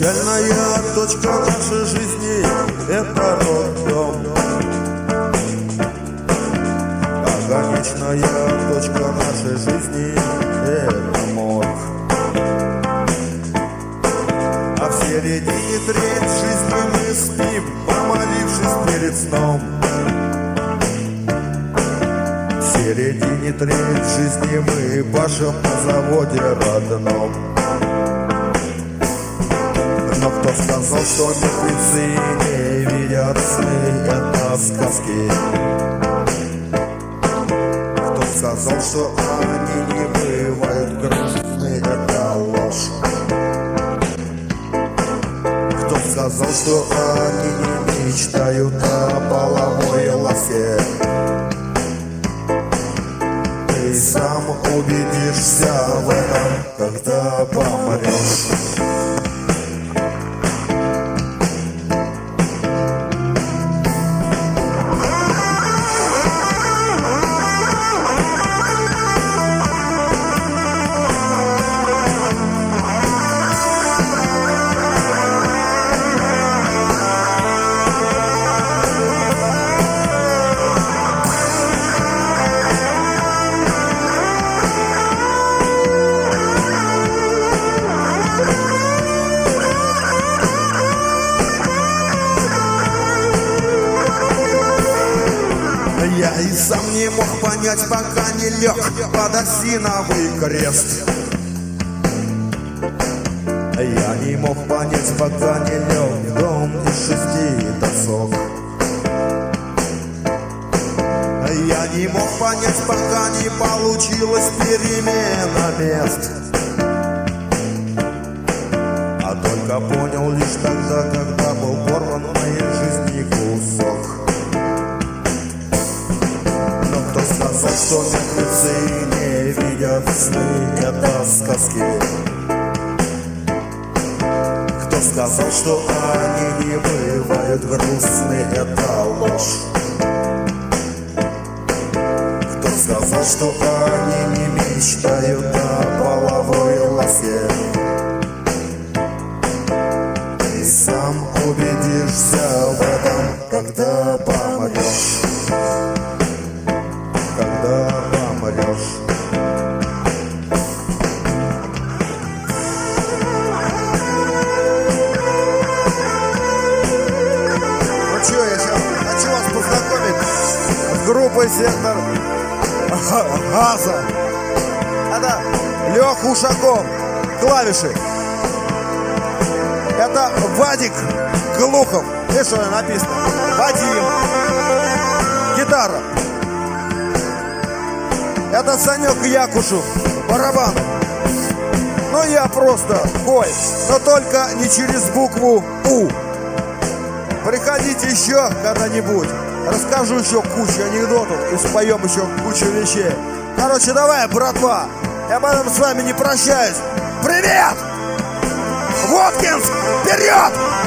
Начальная точка нашей жизни — это роддом. А конечная точка нашей жизни — это морг. А в середине треть жизни мы спим, помолившись перед сном. В середине треть жизни мы пашем на заводе родном. Но кто сказал, что мертвецы не видят сны, это сказки? Кто сказал, что они не бывают грустны, это ложь? Кто сказал, что они не мечтают о половой ласке? Ты сам убедишься в этом, когда помрешь. Я и сам не мог понять, пока не лег под осиновый крест. Я не мог понять, пока не лег в дом из 6 досок. Я не мог понять, пока не получилась перемена мест. А только понял лишь тогда, когда был порван в моей жизни кусок. Кто сказал, что мертвецы не видят сны, это сказки? Кто сказал, что они не бывают грустны, это ложь? Кто сказал, что они не мечтают о половой ласке? Ты сам убедишься в этом, когда помрешь. Когда помрешь. Ну что, я сейчас хочу вас познакомить с группой «Сектор Газа». Это Леха Ушаков, клавиши. Это Вадик Глухов. Видишь, что написано? Вадим. Гитара. Это Санек Якушев, барабан. Ну я просто Коль, но только не через букву У. Приходите еще когда-нибудь. Расскажу еще кучу анекдотов и споем еще кучу вещей. Короче, давай, братва, я потом с вами не прощаюсь. Привет! Воткинск, вперед!